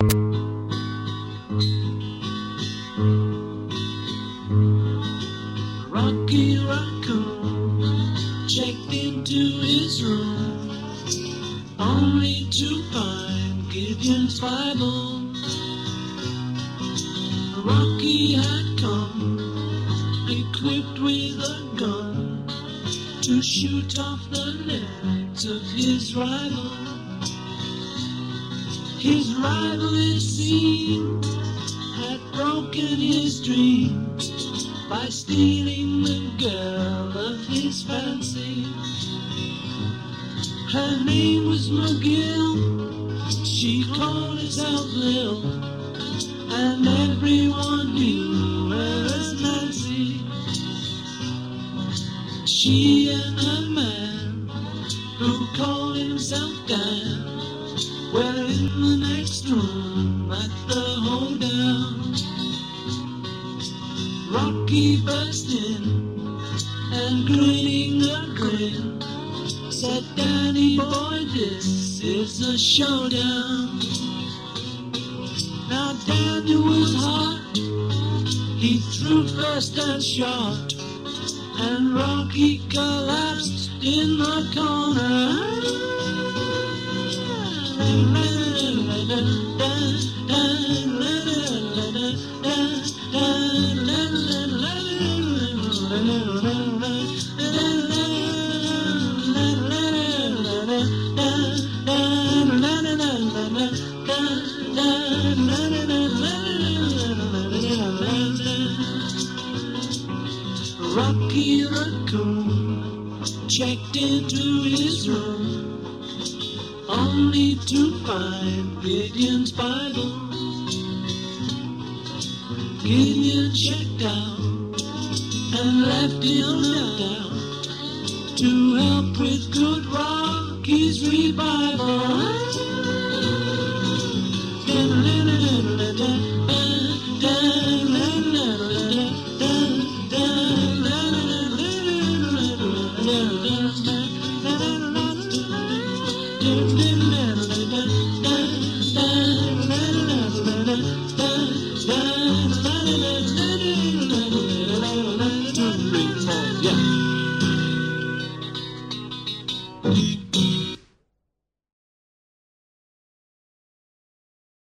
Rocky Raccoon checked into his room, only to find Gideon's Bible. Rocky had come, equipped with a gun, to shoot off the legs of his rival. His rival, it seemed, had broken his dreams by stealing the girl of his fancy. Her name was McGill, she called herself Lil, and everyone knew her as Nancy. She and her man, who called himself Dan, were in the next room at the hoedown. Rocky burst in, and grinning a grin, said, "Danny boy, this is a showdown." Now Danny was hot, he threw first and shot, and Rocky collapsed in the corner. Rocky Raccoon checked into his room, only to find Gideon's Bible. Gideon checked out and left him left out to help with good Rocky's revival.